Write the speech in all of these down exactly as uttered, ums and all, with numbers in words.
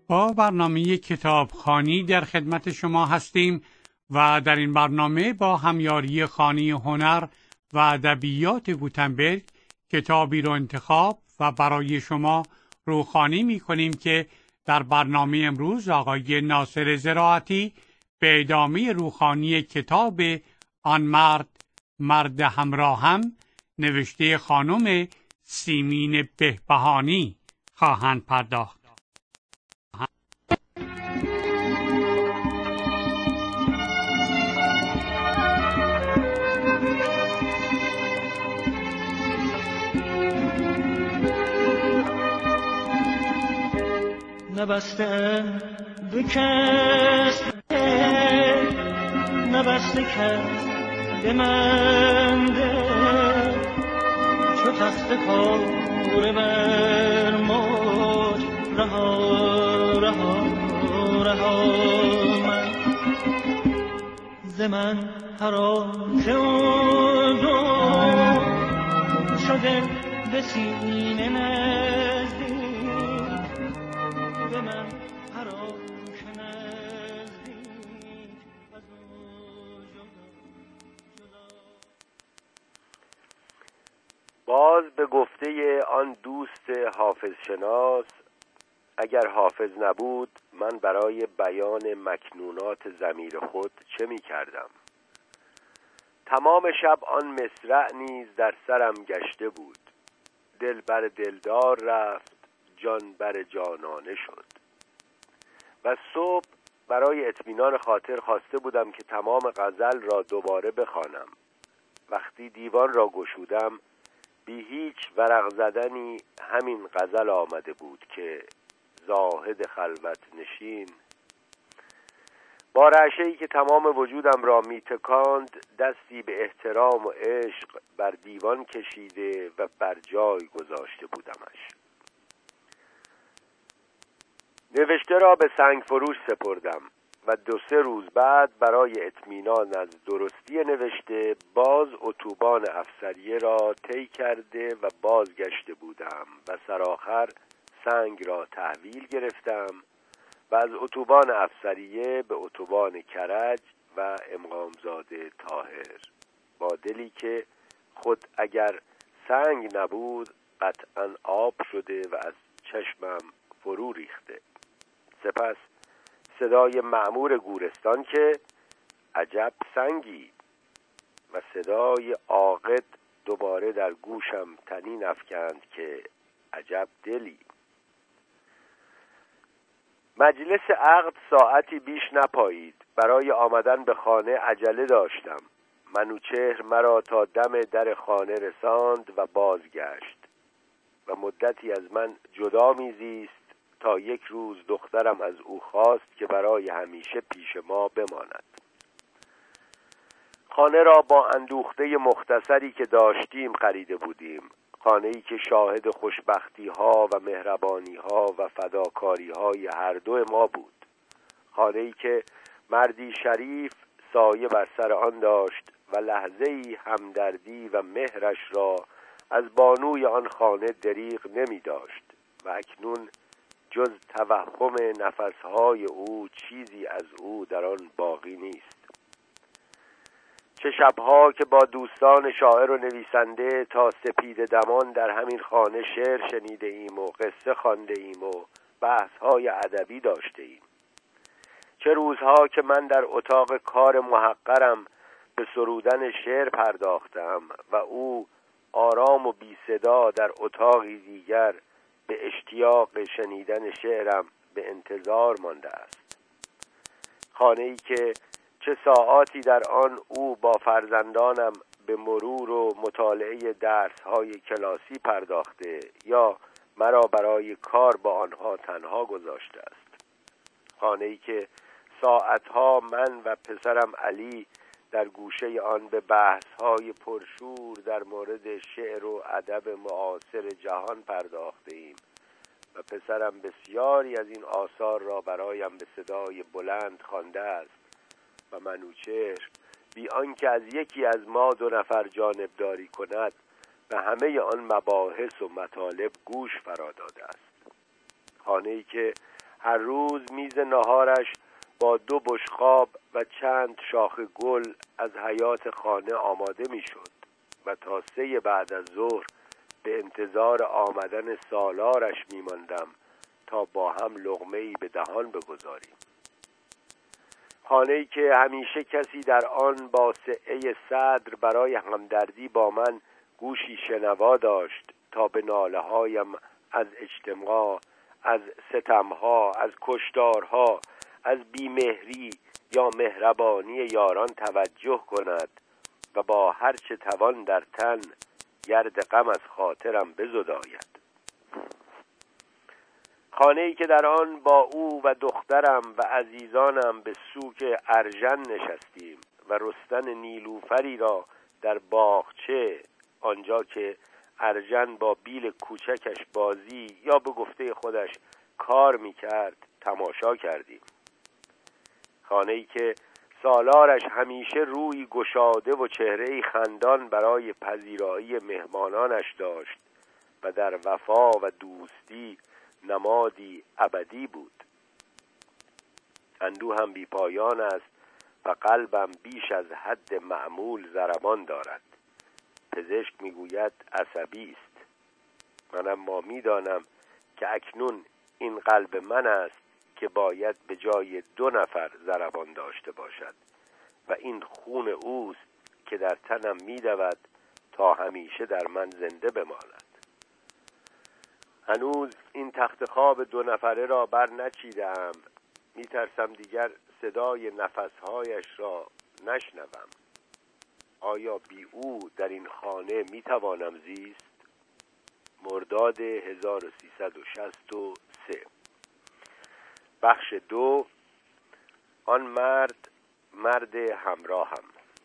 با برنامه کتابخوانی در خدمت شما هستیم و در این برنامه با همیاری خانه هنر و ادبیات گوتنبرگ کتابی رو انتخاب و برای شما روخوانی می کنیم که در برنامه امروز آقای ناصر زراعتی به ادامه روخوانی کتاب آن مرد مرد همراهم نوشته خانم سیمین بهبهانی خواهند پرداخت. نبسته به کس نبسته کس به من ده چو تخت کار بر موج رها رها رها من ز من حراس او دو شده به سینه نزدیک به من حراس نزدیک از او جدا جدا. باز به گفته آن دوست حافظ شناس، اگر حافظ نبود من برای بیان مکنونات ضمیر خود چه می کردم؟ تمام شب آن مصرع نیز در سرم گشته بود. دل بر دلدار رفت، جان بر جانانه شد. و صبح برای اطمینان خاطر خواسته بودم که تمام غزل را دوباره بخوانم. وقتی دیوان را گشودم بی هیچ ورق زدنی همین غزل آمده بود که زاهد خلوت نشین با رعشه‌ای که تمام وجودم را میتکاند دستی به احترام و عشق بر دیوان کشیده و بر جای گذاشته بودمش. نوشته را به سنگ فروش سپردم و دو سه روز بعد برای اطمینان از درستی نوشته باز اتوبان افسریه را طی کرده و بازگشته بودم و سرآخر سنگ را تحویل گرفتم و از اتوبان افسریه به اتوبان کرج و امامزاده طاهر با دلی که خود اگر سنگ نبود قطعاً آب شده و از چشمم فرو ریخته. سپس صدای مأمور گورستان که عجب سنگی و صدای عاقد دوباره در گوشم طنین افکند که عجب دلی. مجلس عقد ساعتی بیش نپایید. برای آمدن به خانه عجله داشتم. منوچهر مرا تا دم در خانه رساند و بازگشت و مدتی از من جدا میزیست تا یک روز دخترم از او خواست که برای همیشه پیش ما بماند. خانه را با اندوخته مختصری که داشتیم خریده بودیم. خانه‌ای که شاهد خوشبختی ها و مهربانی ها و فداکاری های هر دو ما بود. خانه‌ای که مردی شریف سایه بر سر آن داشت و لحظه‌ای همدردی و مهرش را از بانوی آن خانه دریغ نمی داشت و اکنون جز توهم نفسهای او چیزی از او در آن باقی نیست. چه شبها که با دوستان شاعر و نویسنده تا سپید دمان در همین خانه شعر شنیده ایم و قصه خوانده ایم و بحث‌های ادبی داشته ایم. چه روزها که من در اتاق کار محقرم به سرودن شعر پرداختم و او آرام و بی صدا در اتاقی دیگر به اشتیاق شنیدن شعرم به انتظار مانده است. خانه‌ای که چه ساعاتی در آن او با فرزندانم به مرور و مطالعه درس‌های کلاسی پرداخته یا مرا برای کار با آنها تنها گذاشته است. خانه‌ای که ساعتها من و پسرم علی در گوشه آن به بحث‌های پرشور در مورد شعر و ادب معاصر جهان پرداخته ایم و پسرم بسیاری از این آثار را برایم به صدای بلند خوانده است و منوچهر بی آنکه از یکی از ما دو نفر جانبداری کند و همه آن مباحث و مطالب گوش فرا داده است. خانه‌ای که هر روز میز ناهارش با دو بشقاب و چند شاخ گل از حیاط خانه آماده میشد و تا سه بعد از ظهر به انتظار آمدن سالارش میماندم تا با هم لقمه‌ای به دهان بگذاریم. خانه‌ای که همیشه کسی در آن با سعه صدر برای همدردی با من گوشی شنوا داشت تا به ناله‌هایم از اجتماع، از ستمها، از کشتارها، از بیمهری یا مهربانی یاران توجه کند و با هر چه توان در تن گرد غم از خاطرم بزداید. خانه‌ای که در آن با او و دخترم و عزیزانم به سوک ارژن نشستیم و رستن نیلوفری را در باغچه، آنجا که ارژن با بیل کوچکش بازی یا به گفته خودش کار می‌کرد تماشا کردیم. خانه‌ای که سالارش همیشه روی گشاده و چهره‌ای خندان برای پذیرایی مهمانانش داشت و در وفا و دوستی نمادی ابدی بود. اندوهم بی پایان است و قلبم بیش از حد معمول ضربان دارد. پزشک میگوید عصبی است. من اما میدانم که اکنون این قلب من است که باید به جای دو نفر ضربان داشته باشد و این خون اوست که در تنم میدود تا همیشه در من زنده بماند. هنوز این تخت خواب دو نفره را بر نچیدم. میترسم دیگر صدای نفسهایش را نشنوم. آیا بی او در این خانه میتوانم زیست؟ مرداد هزار و سیصد و شصت و سه. بخش دو. آن مرد مرد همراهم.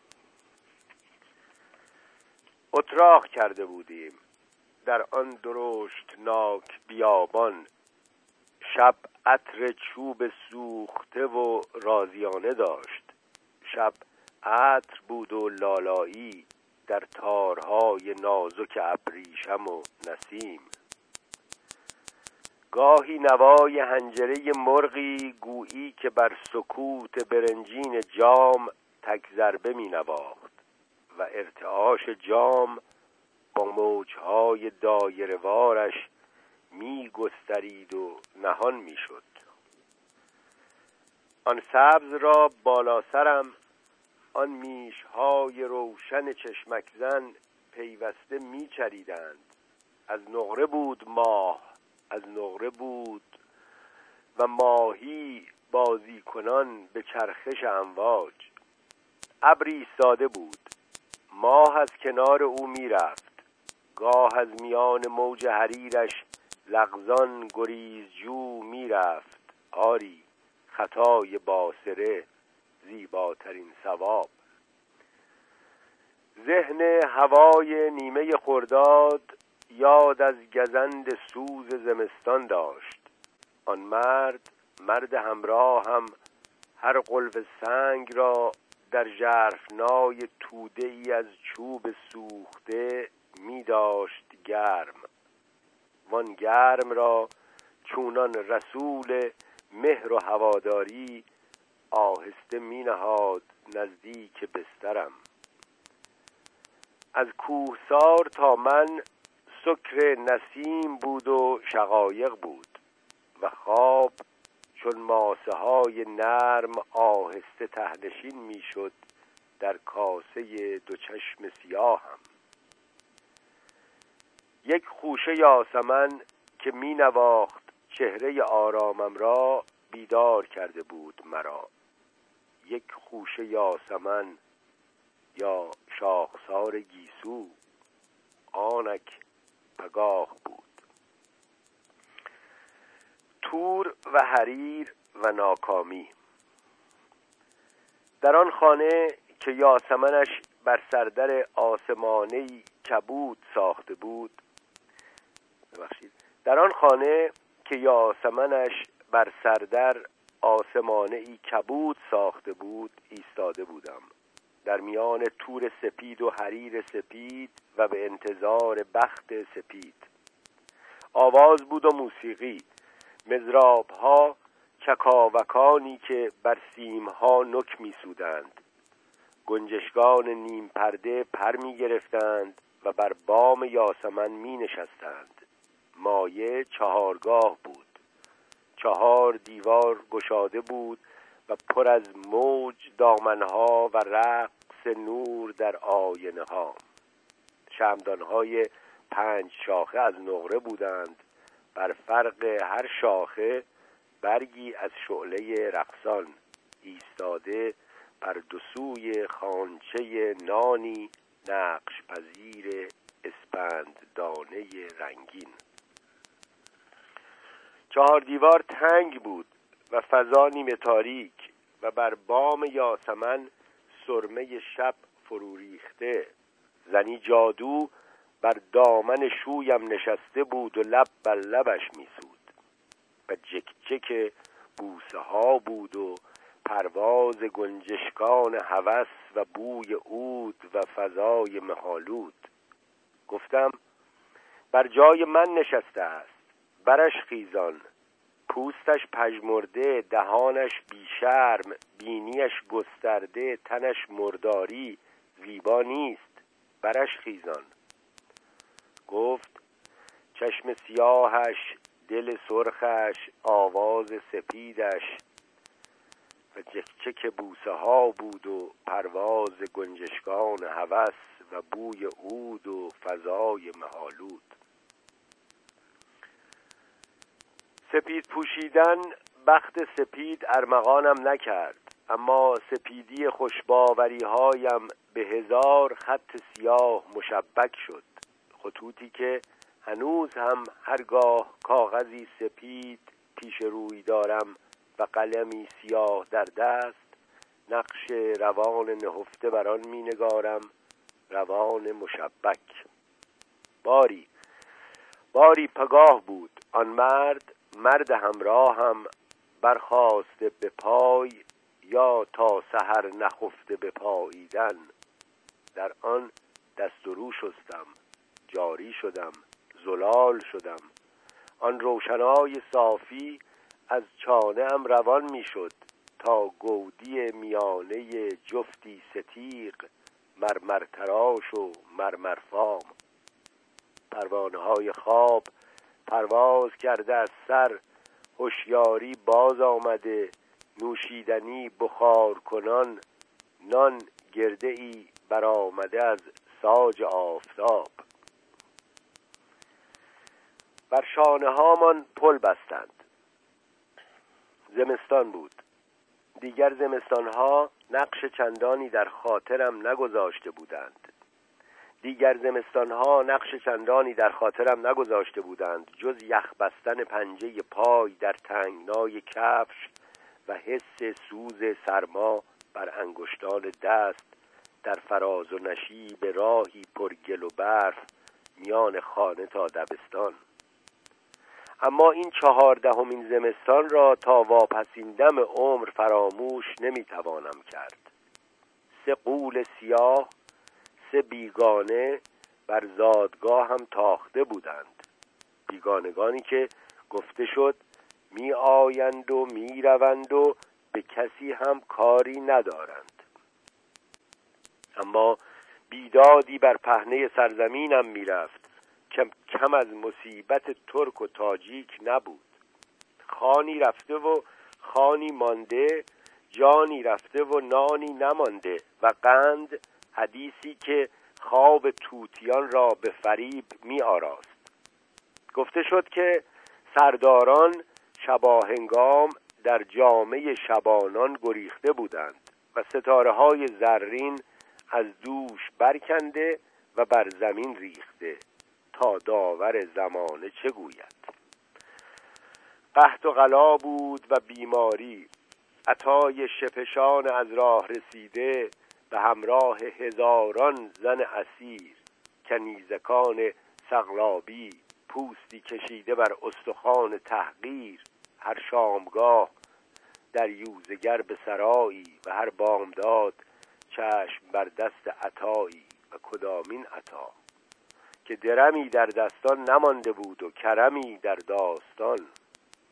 اتراق کرده بودیم در آن درشتناک بیابان. شب عطر چوب سوخته و رازیانه داشت. شب عطر بود و لالایی در تارهای نازک ابریشم و نسیم. گاهی نوای حنجره مرغی گویی که بر سکوت برنجین جام تک ضربه می نواخت و ارتعاش جام با موجهای دایره‌وارش می گسترید و نهان می شد. آن سبز را بالا سرم آن میشهای روشن چشمک زن پیوسته می چریدند. از نقره بود ماه، از نقره بود و ماهی بازی کنان به چرخش امواج. ابری ساده بود. ماه از کنار او می رفت. گاه از میان موج حریرش لغزان گریزجو می رفت. آری خطای باصره زیباترین ثواب. ذهن هوای نیمه خرداد یاد از گزند سوز زمستان داشت. آن مرد مرد همراه هم هر قلب سنگ را در ژرفنای توده ای از چوب سوخته می داشت گرم. وان گرم را چونان رسول مهر و هواداری آهسته می نهاد نزدیک بسترم. از کوهسار تا من سکر نسیم بود و شقایق بود و خواب چون ماسه های نرم آهسته تهنشین می شد در کاسه دو چشم سیاهم. یک خوشه یاسمن که می نواخت چهره آرامم را بیدار کرده بود مرا. یک خوشه یاسمن یا شاخسار گیسو آنک پگاه بود. تور و حریر و ناکامی. در آن خانه که یاسمنش بر سردر آسمانه‌ای کبود ساخته بود ببخشید در آن خانه که یاسمنش بر سردر آسمانه‌ای کبود ساخته بود ایستاده بودم در میان تور سپید و حریر سپید و به انتظار بخت سپید. آواز بود و موسیقی. مضراب‌ها چکاوکانی که بر سیمها نک می سودند، گنجشگان نیم پرده پر می گرفتند و بر بام یاسمن می نشستند. مایه چهارگاه بود، چهار دیوار گشاده بود و پر از موج دامنها و رقص نور در آینه ها. شمعدانهای پنج شاخه از نقره بودند، بر فرق هر شاخه برگی از شعله رقصان ایستاده بر دو سوی خوانچه نانی نقش پذیر اسپند دانه رنگین. چهار دیوار تنگ بود و فضا نیمه تاریک و بر بام یاسمن سرمه شب فرو ریخته. زنی جادو بر دامن شویم نشسته بود و لب بر لبش میسود و جکجک بوسه ها بود و پرواز گنجشکان هوس و بوی عود و فضای مه‌آلود. گفتم بر جای من نشسته است، برش خیزان، پوستش پژمرده، دهانش بیشرم، بینیش گسترده، تنش مرداری، زیبا نیست، برش خیزان. گفت چشم سیاهش، دل سرخش، آواز سپیدش و چکچک بوسه ها بود و پرواز گنجشکان هوس و بوی عود و فضای مه‌آلود. سپید پوشیدن بخت سپید ارمغانم نکرد، اما سپیدی خوشباوری هایم به هزار خط سیاه مشبک شد، خطوطی که هنوز هم هرگاه کاغذی سپید پیش روی دارم و قلمی سیاه در دست، نقش روان نهفته بر آن می نگارم، روان مشبک. باری باری پگاه بود آن مرد، مرد همراهم برخاسته به پای یا تا سحر نخفته به پاییدن. در آن دست و رو شستم، جاری شدم، زلال شدم. آن روشنای صافی از چانه ام روان می شد تا گودی میانه جفتی ستیق مرمر تراش و مرمر فام. پروانه های خواب پرواز کرده از سر، هوشیاری باز آمده، نوشیدنی بخار کنان، نان گرده ای برآمده از ساج آفتاب. بر شانه هامان پل بستند. زمستان بود. دیگر زمستان ها نقش چندانی در خاطرم نگذاشته بودند. دیگر زمستان ها نقش چندانی در خاطرم نگذاشته بودند جز یخ بستن پنجه پای در تنگنای کفش و حس سوز سرما بر انگشتان دست در فراز و نشیب راهی پر گل و برف میان خانه تا دبستان. اما این چهاردهمین زمستان را تا واپسین دم عمر فراموش نمیتوانم کرد. سه غول سیاه، سه بیگانه بر زادگاه هم تاخته بودند. بیگانگانی که گفته شد می آیند و می روند و به کسی هم کاری ندارند. اما بیدادی بر پهنه سرزمینم می رفت که کم از مصیبت ترک و تاجیک نبود. خانی رفته و خانی مانده، جانی رفته و نانی نمانده و قند حدیثی که خواب طوطیان را به فریب می آراست. گفته شد که سرداران شباهنگام در جامه شبانان گریخته بودند و ستاره های زرین از دوش برکنده و بر زمین ریخته تا داور زمانه چه گوید. قحط و غلا بود و بیماری. عطای شپشان از راه رسیده به همراه هزاران زن اسیر، کنیزکان سغلابی، پوستی کشیده بر استخوان تحقیر، هر شامگاه در یوزگر به سرایی و هر بامداد چشم بر دست عطایی و کدامین عطا که درمی در دستان نمانده بود و کرمی در داستان.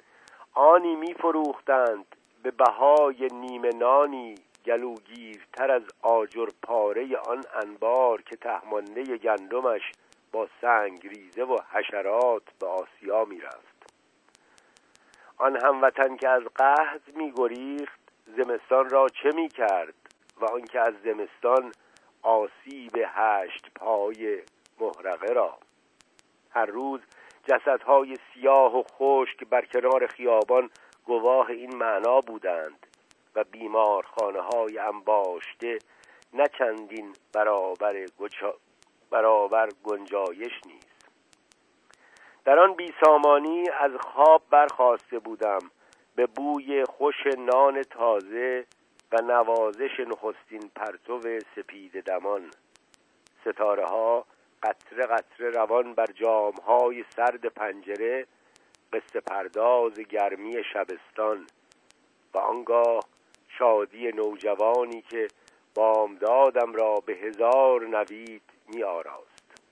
آنی می فروختند به بهای نیمه نانی، گلوگیرتر از آجر پاره آن انبار که تهمانده گندمش با سنگریزه و حشرات به آسیا می رفت. آن هموطن که از قحط می گریخت زمستان را چه می کرد و آن که از زمستان آسیب هشت پای محرقه را؟ هر روز جسدهای سیاه و خشک بر کنار خیابان گواه این معنا بودند و بیمارخانه‌های انباشته نه چندین برابر گچا... برابر گنجایش نیست. در آن بیسامانی از خواب برخاسته بودم به بوی خوش نان تازه و نوازش نخستین پرتو سپید دمان. ستاره ها قطره قطره روان بر جامهای سرد پنجره، قصه پرداز گرمی شبستان و آنگاه شادی نوجوانی که بامدادم را به هزار نوید می آراست.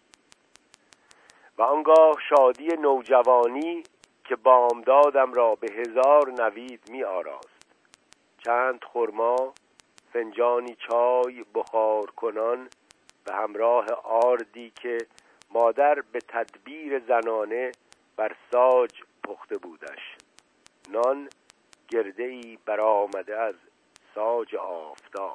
و آنگاه شادی نوجوانی که بامدادم را به هزار نوید می آراست. چند خرما، فنجانی چای بخار کنان به همراه آردی که مادر به تدبیر زنانه بر ساج پخته بودش. نان گرده‌ای برآمده از ساج آفتاب.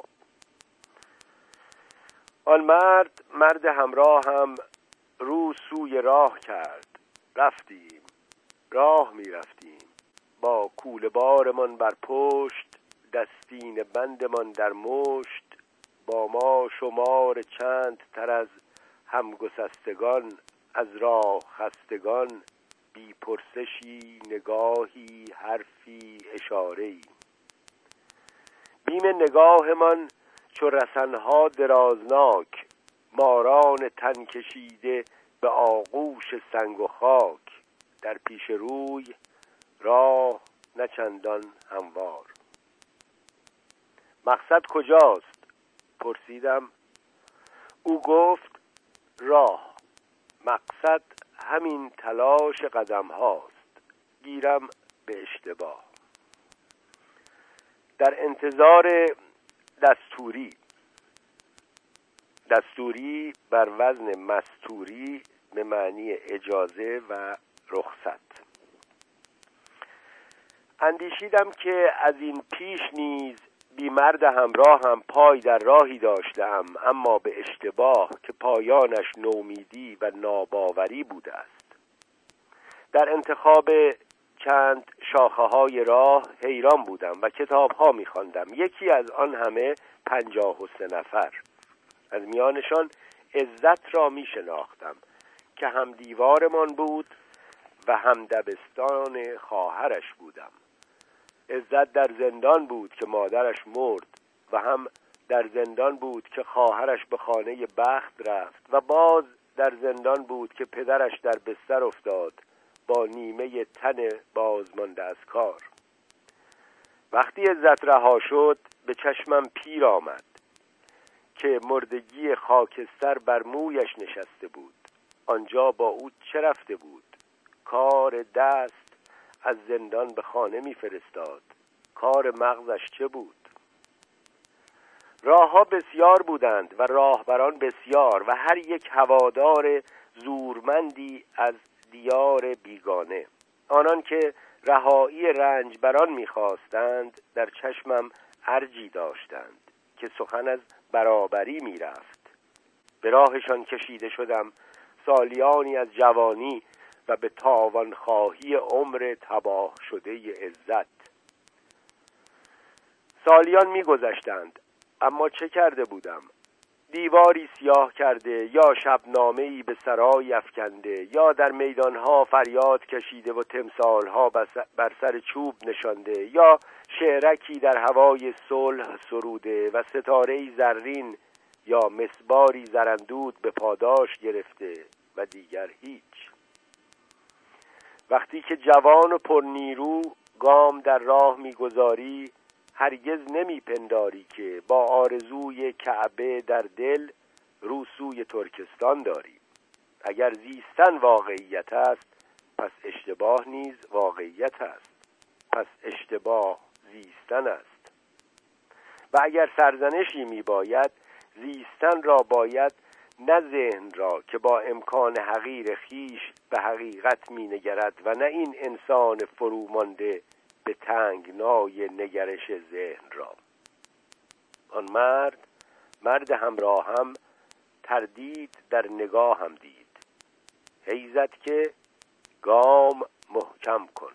آن مرد مرد همراه هم رو سوی راه کرد. رفتیم، راه می رفتیم با کوله بارمان بر پشت، دستین بندمان در مشت، با ما شمار چند تر از همگسستگان، از راه خستگان، بی پرسشی، نگاهی، حرفی، اشاره‌ای. بیم نگاهمان چو رسنها درازناک، ماران تن کشیده به آغوش سنگ و خاک، در پیش روی راه نه چندان هموار. مقصد کجاست؟ پرسیدم. او گفت راه. مقصد همین تلاش قدم هاست. گیرم به اشتباه. در انتظار دستوری. دستوری بر وزن مستوری به معنی اجازه و رخصت. اندیشیدم که از این پیش نیز بی مرد همراه هم پای در راهی داشتم، اما به اشتباه که پایانش نومیدی و ناباوری بوده است. در انتخاب چند شاخه های راه حیران بودم و کتاب ها می خواندم. یکی از آن همه پنجاه و سه نفر. از میانشان عزت را می شناختم که هم دیوارمان بود و هم دبستان خواهرش بودم. عزت در زندان بود که مادرش مرد و هم در زندان بود که خواهرش به خانه بخت رفت و باز در زندان بود که پدرش در بستر افتاد با نیمه تن بازمانده از کار. وقتی عزت رها شد به چشمم پیر آمد که مردگی خاکستر بر مویش نشسته بود. آنجا با او چه رفته بود؟ کار دست از زندان به خانه می فرستاد. کار مغزش چه بود؟ راه ها بسیار بودند و راهبران بسیار و هر یک هوادار زورمندی از دیار بیگانه. آنان که رهایی رنجبران می‌خواستند در چشمم ارجی داشتند که سخن از برابری می‌رفت. به راهشان کشیده شدم سالیانی از جوانی و به تاوانخواهی عمر تباه شده عزت. سالیان می‌گذشتند، اما چه کرده بودم؟ دیواری سیاه کرده یا شبنامه‌ای به سرای افکنده یا در میدانها فریاد کشیده و تمثالها بر سر چوب نشانده یا شعرکی در هوای صلح سروده و ستاره‌ای زرین یا مسباری زرندود به پاداش گرفته و دیگر هیچ. وقتی که جوان و پرنیرو گام در راه می‌گذاری هرگز نمیپنداری که با آرزوی کعبه در دل رو سوی ترکستان داری. اگر زیستن واقعیت است پس اشتباه نیز واقعیت است. پس اشتباه زیستن است. و اگر سرزنشی می باید، زیستن را باید نه ذهن را که با امکان حقیر خیش به حقیقت می نگرد و نه این انسان فرومانده به تنگنای نگرش ذهن را. آن مرد مرد همراهم تردید در نگاه هم دید. حیزت که گام محکم کن.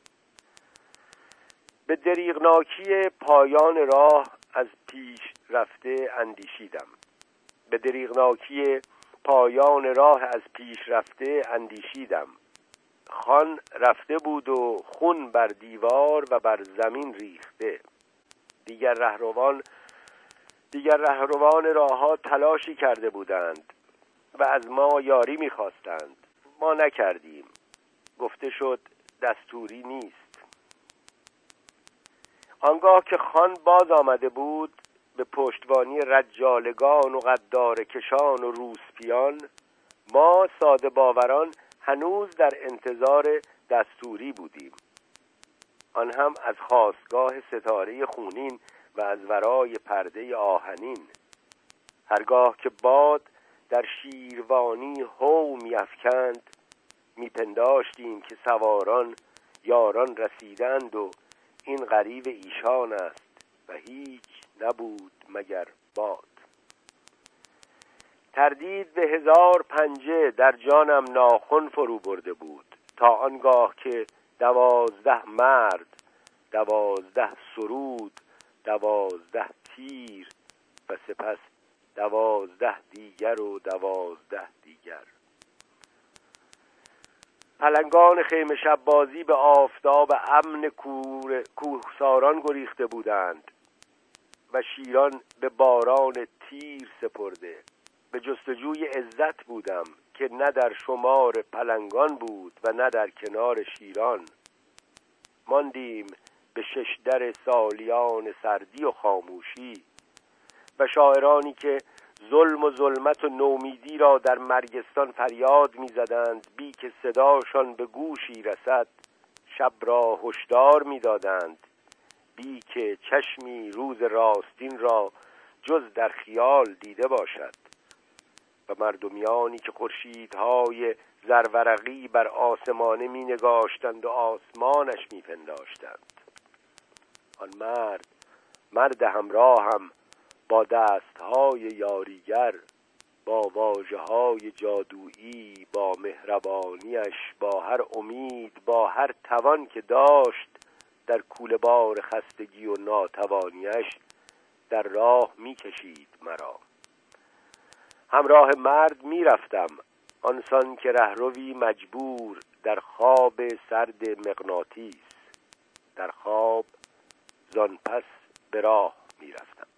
به دریغناکی پایان راه از پیش رفته اندیشیدم. به دریغناکی پایان راه از پیش رفته اندیشیدم. خان رفته بود و خون بر دیوار و بر زمین ریخته. دیگر رهروان دیگر رهروان راه‌ها تلاشی کرده بودند و از ما یاری می‌خواستند. ما نکردیم. گفته شد دستوری نیست. آنگاه که خان باز آمده بود به پشتوانی رجالگان و غدار کشان و روسپیان، ما ساده باوران هنوز در انتظار دستوری بودیم، آن هم از خاستگاه ستاره خونین و از ورای پرده آهنین. هرگاه که باد در شیروانی هو می‌افکند، میپنداشتیم که سواران یاران رسیدند و این غریو ایشان است و هیچ نبود مگر باد. تردید به هزار پنجه در جانم ناخن فرو برده بود تا آنگاه که دوازده مرد، دوازده سرود، دوازده تیر و سپس دوازده دیگر و دوازده دیگر. پلنگان خیمه شب بازی به آفتاب امن کوهساران گریخته بودند و شیران به باران تیر سپرده. به جستجوی عزت بودم که نه در شمار پلنگان بود و نه در کنار شیران. ماندیم به شش در سالیان سردی و خاموشی و شاعرانی که ظلم و ظلمت و نومیدی را در مرگستان فریاد می‌زدند، بی که صداشان به گوشی رسد، شب را هشدار می‌دادند، بی که چشمی روز راستین را جز در خیال دیده باشد. و مردمیانی که خورشیدهای زرورقی بر آسمانه می‌نگاشتند و آسمانش می‌پنداشتند. آن مرد مرد همراهم با دستهای یاریگر، با واژه‌های جادویی، با مهربانیش، با هر امید، با هر توان که داشت، در کوله بار خستگی و ناتوانیش در راه می‌کشید مرا. همراه مرد می‌رفتم، آنسان که رهروی مجبور در خواب سرد مغناطیس. در خواب زان پس به راه می‌رفتم.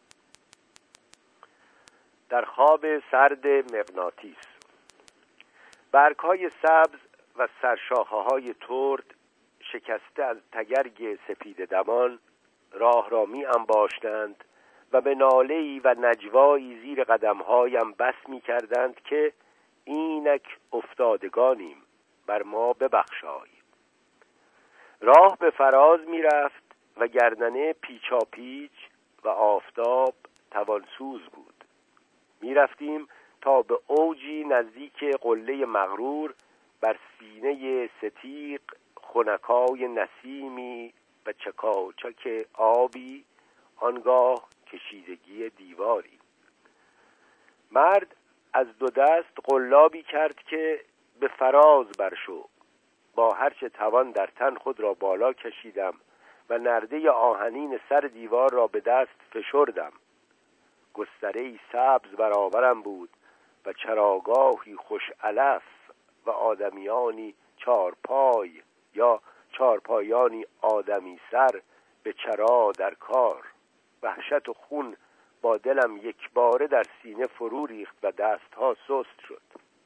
در خواب سرد مغناطیس. برگ‌های سبز و سرشاخه‌های ترد شکسته از تگرگ سپید دمان راه را می انباشتند و به ناله‌ای و نجوایی زیر قدم‌هایم بس می‌کردند که اینک افتادگانیم، بر ما ببخشای. راه به فراز می‌رفت و گردنه پیچا پیچ و آفتاب توانسوز بود. می رفتیم تا به اوجی نزدیک قله مغرور بر سینه ستیق خنکای نسیمی و چکاچک آبی، آنگاه کشیدگی دیواری. مرد از دو دست قلابی کرد که به فراز برشو. با هرچه توان در تن خود را بالا کشیدم و نرده آهنین سر دیوار را به دست فشردم. گستره‌ای سبز برآورم بود و چراگاهی خوش علف و آدمیانی چارپای یا چارپایانی آدمی سر به چرا در کار. وحشت و خون با دلم یک باره در سینه فرو ریخت و دستها سست شد.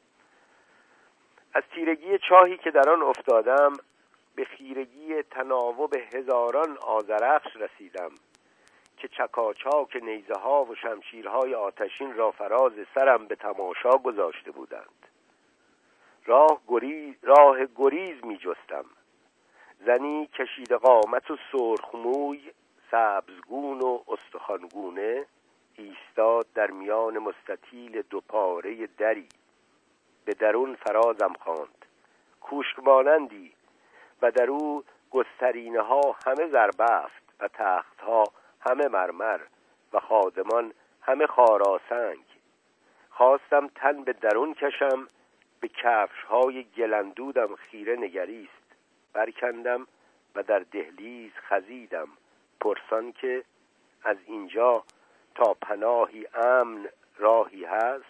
از تیرگی چاهی که در آن افتادم به خیرگی تناوب هزاران آذرخش رسیدم که چکاچاک نیزه ها و شمشیرهای آتشین را فراز سرم به تماشا گذاشته بودند. راه گریز راه گریز می جستم. زنی کشیده قامت و سرخموی، سبزگون و استخوانگونه، ایستاد در میان مستطیل دوپاره دری. به درون فرازم خواند، کوشک مانندی، و در او گسترینه ها همه زربفت و تخت ها همه مرمر و خادمان همه خاراسنگ. خواستم تن به درون کشم، به کفش های گلندودم خیره نگریست. برکندم و در دهلیز خزیدم، پرسان که از اینجا تا پناهی امن راهی هست.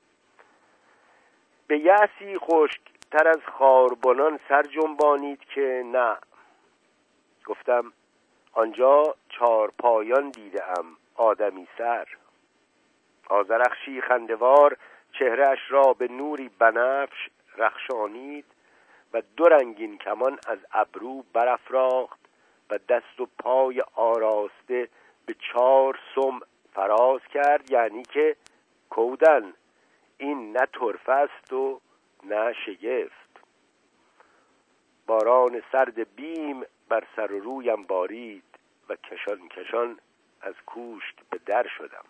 به یأسی خشک تر از خاربنان سر جنبانید که نه. گفتم آنجا چارپایان دیدم، آدمی سر. آذرخشی خندوار چهرهش را به نوری بنفش رخشانید و دو رنگین کمان از ابرو برافراخت و دست و پای آراسته به چهار سم فراز کرد، یعنی که کودن این نه طرفه است و نه شگفت. باران سرد بیم بر سر و رویم بارید و کشان کشان از کوشک به در شدم.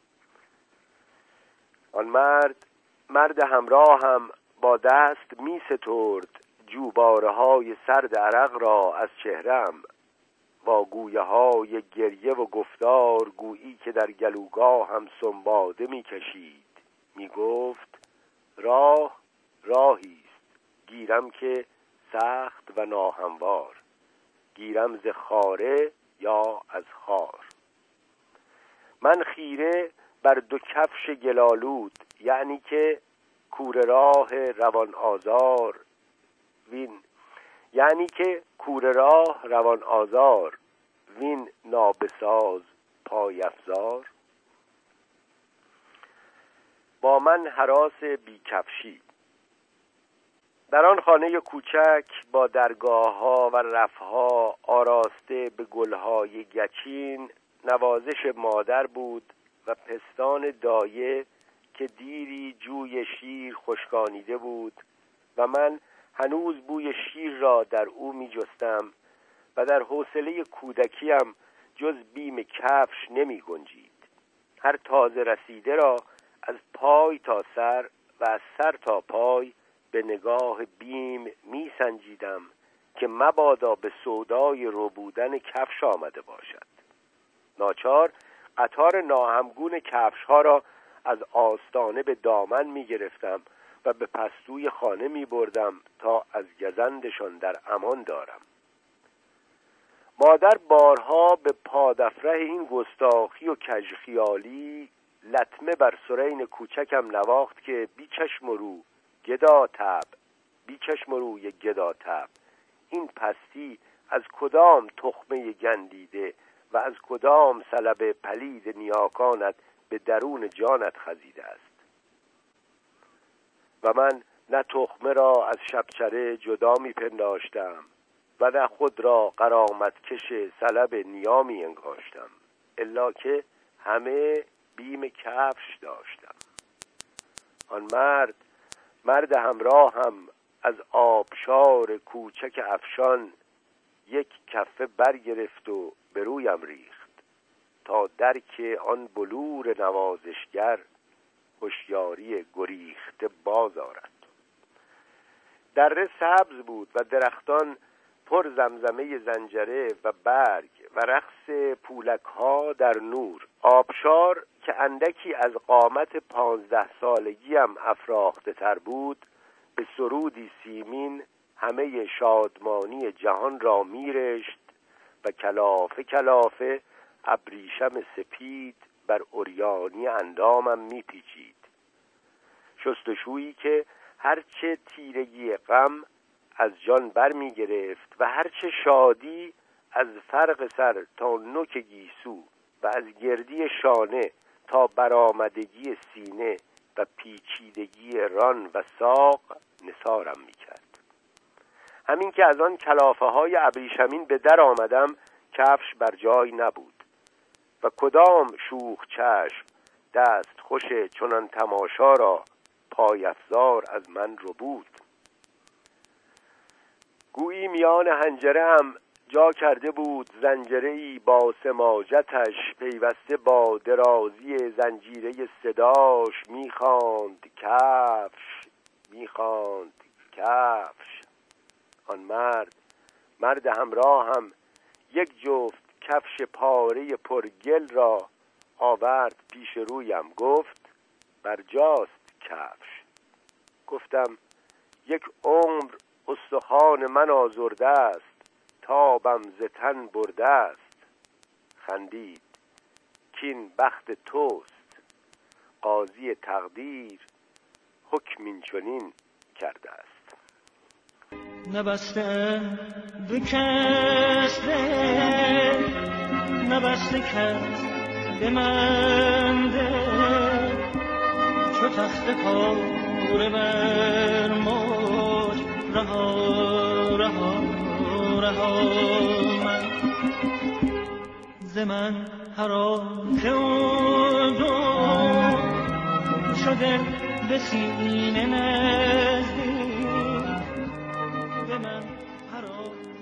آن مرد مرد همراه هم با دست می سترد جوباره های سرد عرق را از چهرم، با گویه های گریه و گفتار گویی که در گلوگاه هم سنباده می کشید. می گفت راه راهی است، گیرم که سخت و ناهموار، گیرم ز خاره یا از خار. من خیره بر دو کفش گلالود، یعنی که کوره راه روان آزار وین یعنی که کوره راه روان آزار وین نابساز پای افزار. با من هراس بی کفشی. در آن خانه کوچک با درگاه ها و رفها آراسته به گلهای گچین نوازش مادر بود و پستان دایه که دیری جوی شیر خشکانیده بود و من هنوز بوی شیر را در او می جستم و در حوصله کودکیم جز بیم کفش نمی گنجید. هر تازه رسیده را از پای تا سر و از سر تا پای به نگاه بیم می سنجیدم که مبادا به سودای ربودن کفش آمده باشد. ناچار قطار ناهمگون کفش ها را از آستانه به دامن می گرفتم و به پستوی خانه می بردم تا از گزندشان در امان دارم. مادر بارها به پادفره این گستاخی و کژخیالی لطمه بر سرین کوچکم نواخت که بی چشم و رو گدا تب، بی چشم و روی گدا تب، این پستی از کدام تخمه گندیده و از کدام سلب پلید نیاکانت به درون جانت خزیده است. و من نه تخمه را از شبچره جدا می پنداشتم و نه خود را غرامت کش سلب نیا می انگاشتم، الا که همه بیم کفش داشتم. آن مرد مرد همراه هم از آبشار کوچک افشان یک کفه برگرفت و به رویم ریخت تا درک آن بلور نوازشگر هوشیاری گریخته باز آرد. دره سبز بود و درختان پر زمزمه زنجره و برگ و رقص پولک ها در نور. آبشار که اندکی از قامت پانزده سالگیم افراخته تر بود، به سرودی سیمین همه شادمانی جهان را میرشت و کلافه کلافه ابریشم سپید بر عریانی اندامم میپیچید. شستشویی که هرچه تیرگی غم از جان بر می گرفت و هرچه شادی از فرق سر تا نوک گیسو و از گردی شانه تا برآمدگی سینه و پیچیدگی ران و ساق نثارم می کرد. همین که از آن کلافه های ابریشمین به در آمدم، کفش بر جای نبود و کدام شوخ چشم دست خوش چنان تماشا را پای افزار از من رو بود. گویی میان حنجره هم جا کرده بود زنجره‌ای با سماجتش، پیوسته با درازی زنجیره صداش میخواند کفش، میخواند کفش. آن مرد مرد همراه هم یک جفت کفش پاره پرگل را آورد پیش رویم، گفت برجاست کفش. گفتم یک عمر استخوان من آزرده است، تابم ز تن برده است. خندید کین بخت توست، قاضی تقدیر حکم این چنین کرده است. نبسته به کس ده، نبسته کس به من ده، چو تخت پاره بر موج رها رها رها من. ز من حرام که اون دو شده به سینه نزدیک، به من حرام